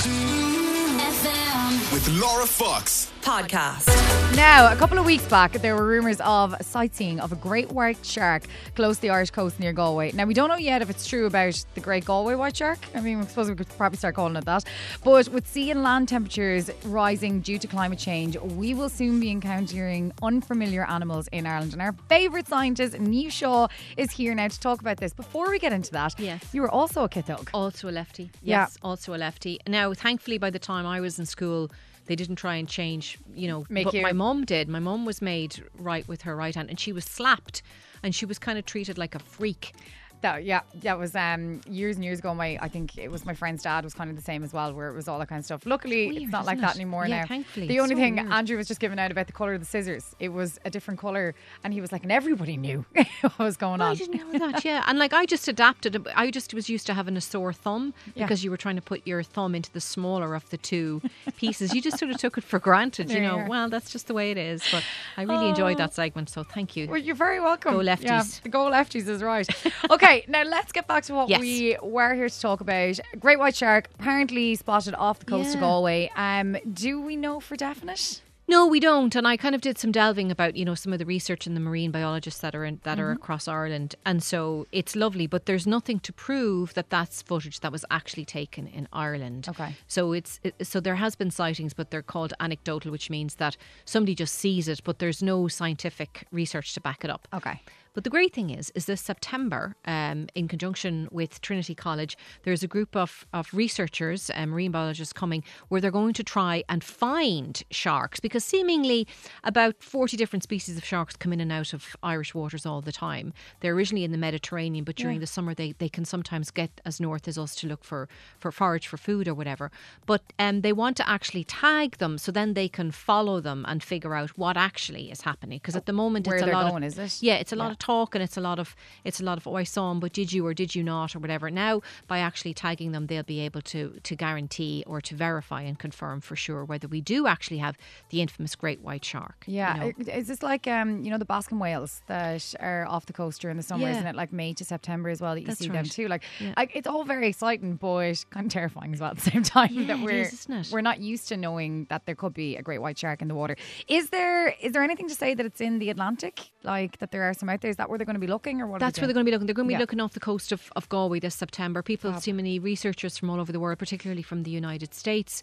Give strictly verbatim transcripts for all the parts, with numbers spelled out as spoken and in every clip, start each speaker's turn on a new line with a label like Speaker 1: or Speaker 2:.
Speaker 1: F M.
Speaker 2: With Laura Fox.
Speaker 3: Podcast.
Speaker 4: Now, a couple of weeks back, there were rumours of sightseeing of a great white shark close to the Irish coast near Galway. Now, we don't know yet if it's true about the great Galway white shark. I mean, I suppose we could probably start calling it that. But with sea and land temperatures rising due to climate change, we will soon be encountering unfamiliar animals in Ireland. And our favourite scientist, Niamh Shaw, is here now to talk about this. Before we get into that,
Speaker 5: Yes.
Speaker 4: you were also a Kithog.
Speaker 5: Also a lefty.
Speaker 4: Yeah.
Speaker 5: Yes, also a lefty. Now, thankfully, by the time I was in school, they didn't try and change, you know,
Speaker 4: Make
Speaker 5: but
Speaker 4: you-
Speaker 5: my mum did. My mum was made right with her right hand, and she was slapped, and she was kind of treated like a freak.
Speaker 4: That, yeah, that was um, years and years ago. My, I think it was my friend's dad was kind of the same as well, where it was all that kind of stuff. Luckily,
Speaker 5: It's
Speaker 4: it's,
Speaker 5: weird,
Speaker 4: not like
Speaker 5: isn't
Speaker 4: that
Speaker 5: it?
Speaker 4: anymore
Speaker 5: Yeah,
Speaker 4: now.
Speaker 5: thankfully.
Speaker 4: The
Speaker 5: It's
Speaker 4: only
Speaker 5: so
Speaker 4: thing
Speaker 5: weird.
Speaker 4: Andrew was just giving out about the colour of the scissors. It was a different colour, and he was like, and everybody knew what was going
Speaker 5: I
Speaker 4: on.
Speaker 5: didn't know that, yeah. And like I just adapted. I just was used to having a sore thumb
Speaker 4: Yeah.
Speaker 5: because you were trying to put your thumb into the smaller of the two pieces. You just sort of took it for granted, you
Speaker 4: There
Speaker 5: know.
Speaker 4: you are.
Speaker 5: Well, that's just the way it is. But I really enjoyed that segment, so thank you.
Speaker 4: Well, you're very welcome.
Speaker 5: Go lefties.
Speaker 4: Yeah, the go lefties is right. Okay, now let's get back to what
Speaker 5: Yes.
Speaker 4: we were here to talk about. Great white shark apparently spotted off the coast of
Speaker 5: Yeah.
Speaker 4: Galway. Um, do we know for definite?
Speaker 5: No, we don't. And I kind of did some delving about, you know, some of the research in the marine biologists that are in, that are across Ireland. And so it's lovely, but there's nothing to prove that that's footage that was actually taken in Ireland.
Speaker 4: Okay.
Speaker 5: So it's it, so there has been sightings, but they're called anecdotal, which means that somebody just sees it, but there's no scientific research to back it up.
Speaker 4: Okay.
Speaker 5: But the great thing is, is this September, um, in conjunction with Trinity College, there's a group of, of researchers, um, marine biologists coming, where they're going to try and find sharks, because seemingly about forty different species of sharks come in and out of Irish waters all the time. They're originally in the Mediterranean, but during the summer they, they can sometimes get as north as us to look for, for forage for food or whatever. But um, they want to actually tag them so then they can follow them and figure out what actually is happening. Because at the moment
Speaker 4: Where
Speaker 5: it's a
Speaker 4: they're
Speaker 5: lot
Speaker 4: going,
Speaker 5: of,
Speaker 4: is it?
Speaker 5: Yeah, it's a lot
Speaker 4: Yeah.
Speaker 5: of talk, and it's a lot of it's a lot of oh, I saw him, but did you or did you not or whatever. Now, by actually tagging them, they'll be able to to guarantee or to verify and confirm for sure whether we do actually have the infamous great white shark.
Speaker 4: Yeah,
Speaker 5: you know.
Speaker 4: is this like um, you know, the Baskin whales that are off the coast during the summer?
Speaker 5: Yeah.
Speaker 4: Isn't it like May to September as well that you
Speaker 5: That's
Speaker 4: see them
Speaker 5: right.
Speaker 4: too? Like,
Speaker 5: Yeah.
Speaker 4: like it's all very exciting, but kind of terrifying as well at the same time.
Speaker 5: Yeah,
Speaker 4: that
Speaker 5: it
Speaker 4: we're
Speaker 5: is, isn't it?
Speaker 4: we're not used to knowing that there could be a great white shark in the water. Is there is there anything to say that it's in the Atlantic? Like that there are some out there? Is that where they're going to be looking, or what?
Speaker 5: That's where they're going to be looking. They're going to be
Speaker 4: Yeah.
Speaker 5: looking off the coast of, of Galway this September. People, so many researchers from all over the world, particularly from the United States,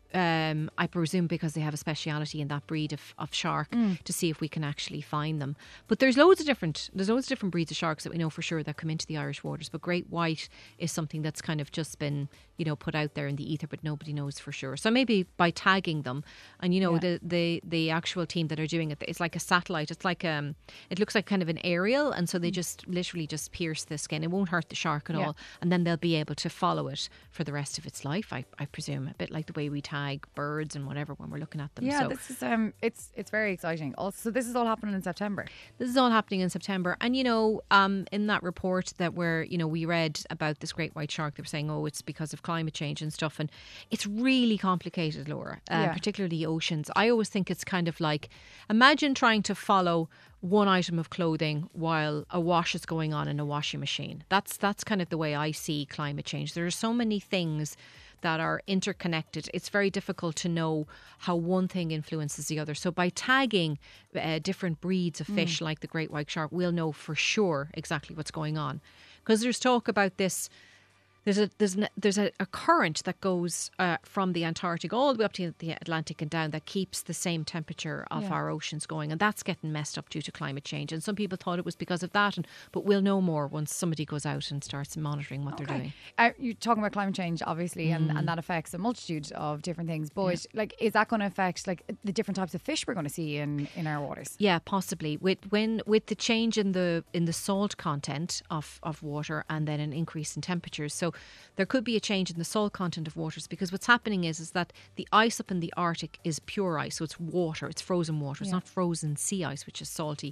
Speaker 5: um, I presume because they have a speciality in that breed of, of shark, to see if we can actually find them. But there's loads of different there's loads of different breeds of sharks that we know for sure that come into the Irish waters. But great white is something that's kind of just been, you know, put out there in the ether, but nobody knows for sure. So maybe by tagging them, and you know,
Speaker 4: Yeah.
Speaker 5: the, the the actual team that are doing it, it's like a satellite. It's like um, it looks like kind of an aerial, and so they just literally just pierce the skin. It won't hurt the shark at
Speaker 4: Yeah.
Speaker 5: all, and then they'll be able to follow it for the rest of its life. I, I presume, a bit like the way we tag birds and whatever when we're looking at them.
Speaker 4: Yeah,
Speaker 5: so
Speaker 4: this is um, it's it's very exciting. Also, so this is all happening in September.
Speaker 5: this is all happening in September. And, you know, um, in that report that where, you know, we read about this great white shark, they were saying, oh, it's because of climate change and stuff. And it's really complicated, Laura, uh,
Speaker 4: Yeah.
Speaker 5: particularly oceans. I always think it's kind of like, imagine trying to follow one item of clothing while a wash is going on in a washing machine. That's, that's kind of the way I see climate change. There are so many things that are interconnected. It's very difficult to know how one thing influences the other. So by tagging uh, different breeds of fish like the great white shark, we'll know for sure exactly what's going on. Because there's talk about this. There's a there's an, there's a, a current that goes uh, from the Antarctic all the way up to the Atlantic and down that keeps the same temperature of
Speaker 4: Yeah.
Speaker 5: our oceans going, and that's getting messed up due to climate change. And some people thought it was because of that, and but we'll know more once somebody goes out and starts monitoring what they're doing.
Speaker 4: Uh, you're talking about climate change, obviously, and, and that affects a multitude of different things. But like, is that going to affect like the different types of fish we're going to see in, in our waters?
Speaker 5: Yeah, possibly. With when with the change in the in the salt content of, of water and then an increase in temperatures. So there could be a change in the salt content of waters, because what's happening is is that the ice up in the Arctic is pure ice, so it's water, it's frozen water. It's
Speaker 4: Yeah.
Speaker 5: not frozen sea ice, which is salty.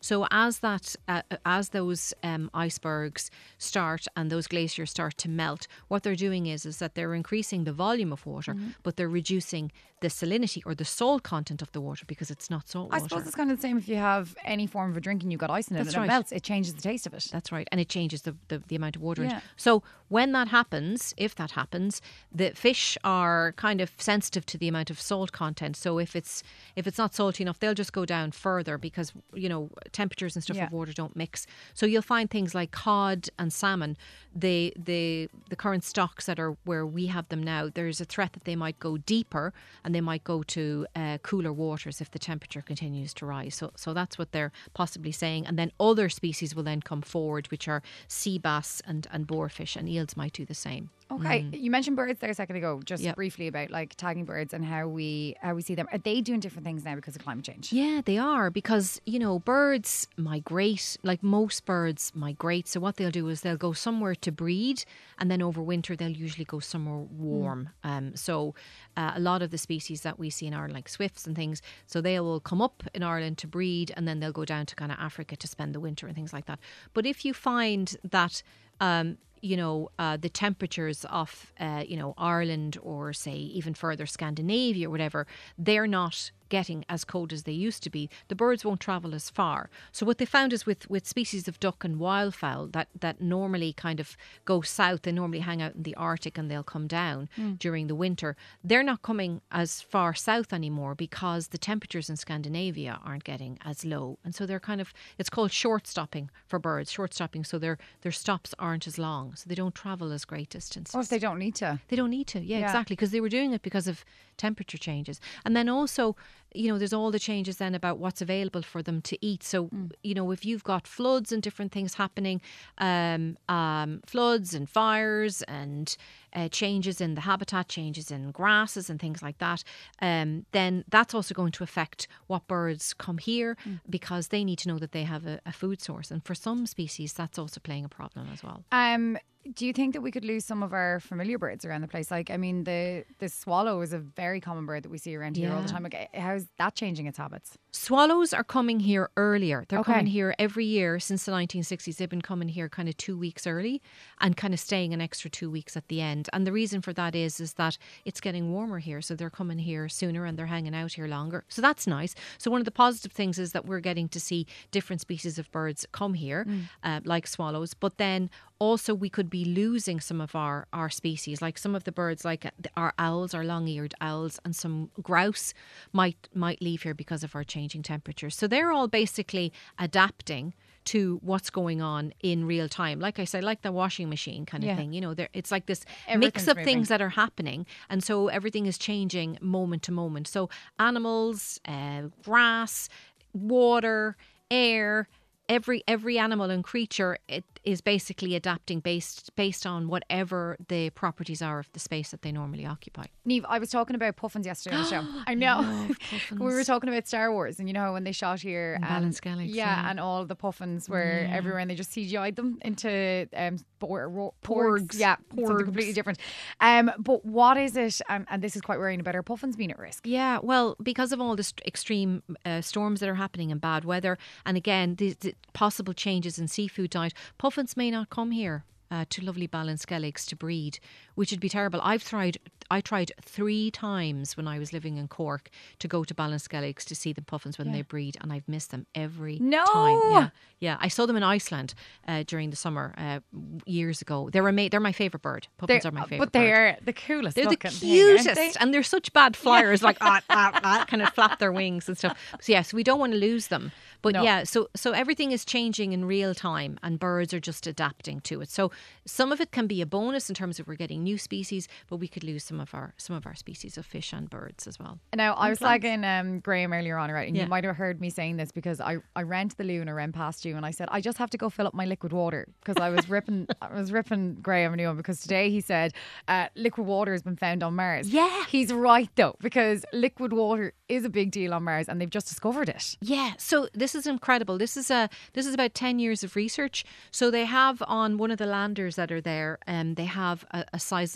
Speaker 5: So as that, uh, as those um, icebergs start and those glaciers start to melt, what they're doing is is that they're increasing the volume of water, mm-hmm. but they're reducing the salinity or the salt content of the water because it's not salt water.
Speaker 4: I suppose it's kind of the same if you have any form of a drink and you've got ice in it.
Speaker 5: That's
Speaker 4: and
Speaker 5: right.
Speaker 4: It melts, it changes the taste of it.
Speaker 5: That's right. And it changes the, the, the amount of water.
Speaker 4: Yeah.
Speaker 5: In it. So when that happens, if that happens, the fish are kind of sensitive to the amount of salt content. So if it's if it's not salty enough, they'll just go down further because, you know, temperatures and stuff
Speaker 4: Yeah.
Speaker 5: of water don't mix. So you'll find things like cod and salmon, the the the current stocks that are where we have them now, there's a threat that they might go deeper and they might go to uh, cooler waters if the temperature continues to rise. So so that's what they're possibly saying. And then other species will then come forward, which are sea bass and, and boarfish, and eels might do the same.
Speaker 4: Okay, mm. You mentioned birds there a second ago, just
Speaker 5: yep.
Speaker 4: briefly about like tagging birds and how we how we see them. Are they doing different things now because of climate change?
Speaker 5: Yeah, they are, because, you know, birds migrate, like most birds migrate. So what they'll do is they'll go somewhere to breed, and then over winter they'll usually go somewhere warm. Mm. Um, so uh, a lot of the species that we see in Ireland, like swifts and things, so they will come up in Ireland to breed, and then they'll go down to kind of Africa to spend the winter and things like that. But if you find that um, you know, uh, the temperatures of, uh, you know, Ireland or say even further Scandinavia or whatever, they're not getting as cold as they used to be, the birds won't travel as far. So what they found is with, with species of duck and wildfowl that, that normally kind of go south, they normally hang out in the Arctic and they'll come down mm. during the winter. They're not coming as far south anymore because the temperatures in Scandinavia aren't getting as low. And so they're kind of, it's called short stopping for birds, short stopping. So their their stops aren't as long. So they don't travel as great distances.
Speaker 4: Or if they don't need to.
Speaker 5: They don't need to. Yeah,
Speaker 4: yeah.
Speaker 5: exactly. Because they were doing it because of temperature changes. And then also, you know, there's all the changes then about what's available for them to eat. So, mm. you know, if you've got floods and different things happening, um, um, floods and fires and uh, changes in the habitat, changes in grasses and things like that, um, then that's also going to affect what birds come here mm. because they need to know that they have a, a food source. And for some species, that's also playing a problem as well.
Speaker 4: Um. Do you think that we could lose some of our familiar birds around the place? Like, I mean, the, the swallow is a very common bird that we see around here
Speaker 5: yeah.
Speaker 4: all the time. Like, how's that changing its habits?
Speaker 5: Swallows are coming here earlier. They're
Speaker 4: okay.
Speaker 5: coming here every year since the nineteen sixties. They've been coming here kind of two weeks early and kind of staying an extra two weeks at the end. And the reason for that is, is that it's getting warmer here. So they're coming here sooner and they're hanging out here longer. So that's nice. So one of the positive things is that we're getting to see different species of birds come here, mm. uh, like swallows. But then also we could be losing some of our, our species, like some of the birds, like our owls, our long-eared owls, and some grouse might might leave here because of our changing temperatures. So they're all basically adapting to what's going on in real time. Like I said, like the washing machine kind of
Speaker 4: yeah.
Speaker 5: thing. You know, it's like this mix of things that are happening. And so everything is changing moment to moment. So animals, uh, grass, water, air, Every every animal and creature, it is basically adapting based based on whatever the properties are of the space that they normally occupy.
Speaker 4: Niamh, I was talking about puffins yesterday on the show. I know. We were talking about Star Wars, and you know when they shot here,
Speaker 5: and Ballinskelligs,
Speaker 4: yeah, yeah, and all the puffins were yeah. everywhere, and they just C G I'd them into um, por- ro- porgs.
Speaker 5: porgs.
Speaker 4: Yeah,
Speaker 5: porgs.
Speaker 4: something completely different. Um, but what is it? Um, and this is quite worrying about our puffins being at risk.
Speaker 5: Yeah, well, because of all the st- extreme uh, storms that are happening and bad weather, and again the, the possible changes in seafood diet, puffins may not come here uh, to lovely Ballinskelligs to breed, which would be terrible. I've tried I tried three times when I was living in Cork to go to Ballinskelligs to see the puffins when yeah. they breed, and I've missed them every
Speaker 4: no.
Speaker 5: time. Yeah, yeah. I saw them in Iceland uh, during the summer uh, years ago. They're ama- They're my favourite bird. Puffins
Speaker 4: they're,
Speaker 5: are my favourite
Speaker 4: But they
Speaker 5: bird.
Speaker 4: are the coolest.
Speaker 5: They're the
Speaker 4: thing,
Speaker 5: cutest,
Speaker 4: they?
Speaker 5: and they're such bad flyers, yeah. like ah, ah, ah, kind of flap their wings and stuff. So yeah, so we don't want to lose them. But
Speaker 4: no.
Speaker 5: yeah, so so everything is changing in real time, and birds are just adapting to it. So some of it can be a bonus in terms of we're getting new species, but we could lose some of our some of our species of fish and birds as well.
Speaker 4: Now, I was slagging um, Graham earlier on, right? And
Speaker 5: yeah.
Speaker 4: you might have heard me saying this because I, I ran to the loo and I ran past you and I said, I just have to go fill up my liquid water because I was ripping I was ripping Graham a new one because today he said uh, liquid water has been found on Mars.
Speaker 5: Yeah.
Speaker 4: He's right though, because liquid water is a big deal on Mars and they've just discovered it.
Speaker 5: Yeah. So this is incredible. This is a this is about ten years of research. So they have on one of the landers that are there, um, they have a, a size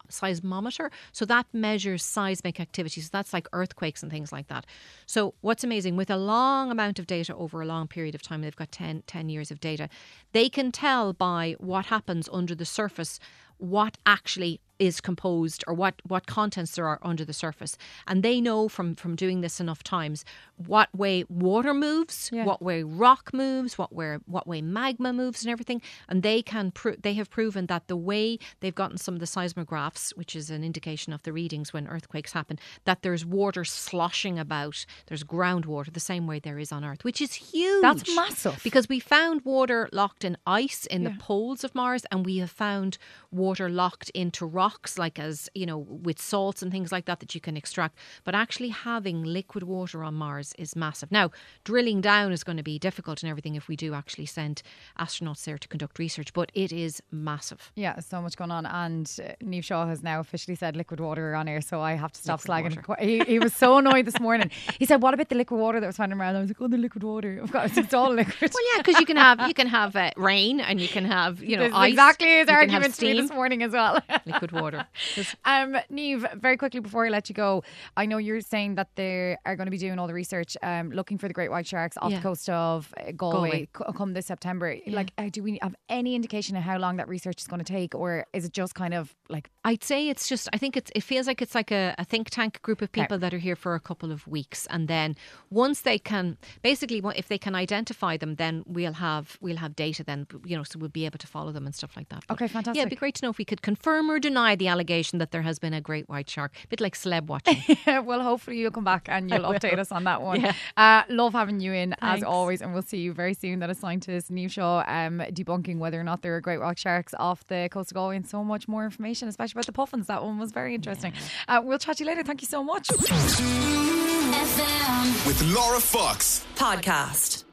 Speaker 5: seismometer. So that measures seismic activity. So that's like earthquakes and things like that. So what's amazing, with a long amount of data over a long period of time, they've got ten, ten years of data, they can tell by what happens under the surface what actually is composed or what, what contents there are under the surface. And they know from, from doing this enough times what way water moves, yeah. what way rock moves, what way, what way magma moves and everything. And they can pro- they have proven that the way they've gotten some of the seismographs, which is an indication of the readings when earthquakes happen, that there's water sloshing about, there's groundwater the same way there is on Earth, which is huge.
Speaker 4: That's massive.
Speaker 5: Because we found water locked in ice in yeah. the poles of Mars, and we have found water locked into rock, like as you know, with salts and things like that that you can extract. But actually having liquid water on Mars is massive. Now, drilling down is going to be difficult and everything if we do actually send astronauts there to conduct research, but it is massive.
Speaker 4: Yeah, so much going on. And uh, Niamh Shaw has now officially said liquid water on air, so I have to stop liquid slagging. He, he was so annoyed this morning. He said, "What about the liquid water that was finding around?" I was like, "Oh, the liquid water. Of course, it's all liquid."
Speaker 5: Well, yeah, because you can have you can have uh, rain, and you can have you know
Speaker 4: this
Speaker 5: ice.
Speaker 4: Exactly his
Speaker 5: you
Speaker 4: argument to me this morning as well.
Speaker 5: Liquid water.
Speaker 4: um, Niamh, very quickly before I let you go, I know you're saying that they are going to be doing all the research, um, looking for the great white sharks off
Speaker 5: yeah.
Speaker 4: the coast of uh, Galway,
Speaker 5: Galway.
Speaker 4: C- come this September.
Speaker 5: Yeah.
Speaker 4: Like, uh, do we have any indication of how long that research is going to take, or is it just kind of like?
Speaker 5: I'd say it's just. I think it's. It feels like it's like a, a think tank group of people
Speaker 4: okay.
Speaker 5: that are here for a couple of weeks, and then once they can, basically, if they can identify them, then we'll have we'll have data. Then you know, so we'll be able to follow them and stuff like that. But
Speaker 4: okay, fantastic.
Speaker 5: Yeah, it'd be great to know if we could confirm or deny the allegation that there has been a great white shark. A bit like celeb watching.
Speaker 4: Well, hopefully you'll come back and you'll update us on that one.
Speaker 5: Yeah.
Speaker 4: Uh, love having you in
Speaker 5: Thanks.
Speaker 4: as always, and we'll see you very soon. That is scientist Niamh Shaw um, debunking whether or not there are great white sharks off the coast of Galway, and so much more information, especially about the puffins. That one was very interesting. Yeah. Uh, we'll chat to you later. Thank you so much.
Speaker 1: With Laura Fox podcast.